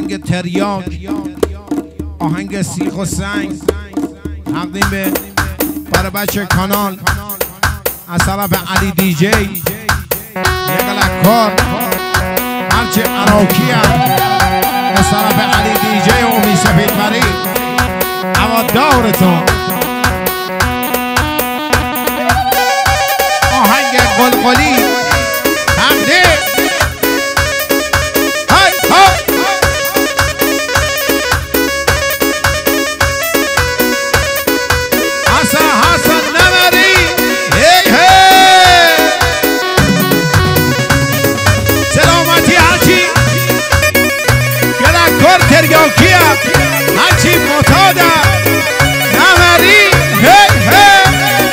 آهنگ تریاک، آهنگ سیخ و سنگ تقدیم به برای بچه کانال از طرف علی دی جی، یک لکار هرچه عراقی هم از طرف علی دی جی و امی سفید پری اما دورتون. آهنگ قلقلی تقدیم تریاکیه هرچی معتاده نمری هی هی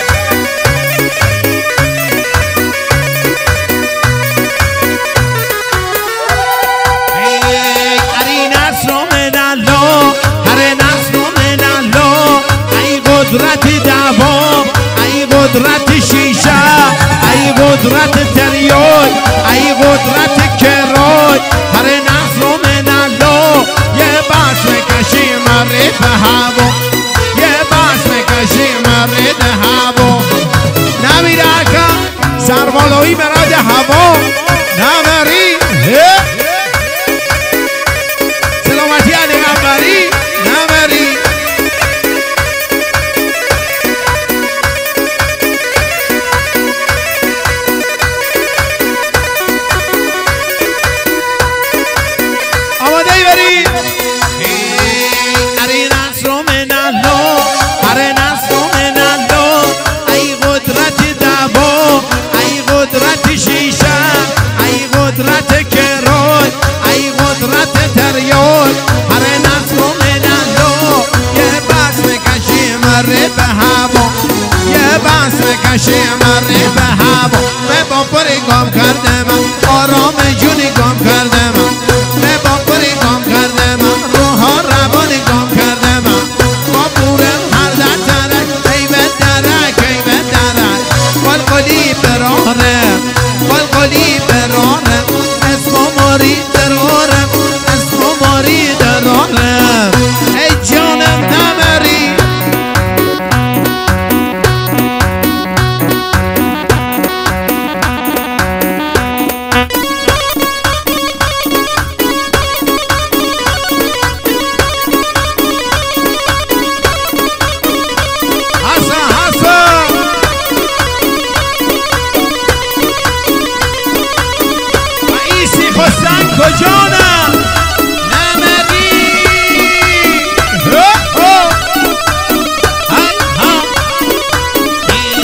اری نصر من الله، هر نصر من الله، ای قدرت دوام، ای قدرت شیشه، ای قدرت تریاک، ای قدرت کرای، هر نصر من الله یه باش میکشی مرد هوا، یه باش میکشی مرد هوا، نمیره که سربالایی مرد هوا نمری سلامتی علی غفاری نمری. آماده ای برید اری نصر من الله، هر نصر من الله، ای قدرت دوا، ای قدرت شیشه، ای قدرت کرای، ای قدرت تریاک، هر نصر من الله یه بس میکشی مرد به هوا، یه بس میکشی مرد به هوا. به باپری گام کرده من آرام جونی گام کرده من، به باپری گام کرده من روحا روانی گام کرده من، با بورم هر در درک ای به درک ای به درک قلقلی برارم، قلقلی برارم، اسم و ماری درارم، اسم و ماری درارم ای جانم نمری. کجانه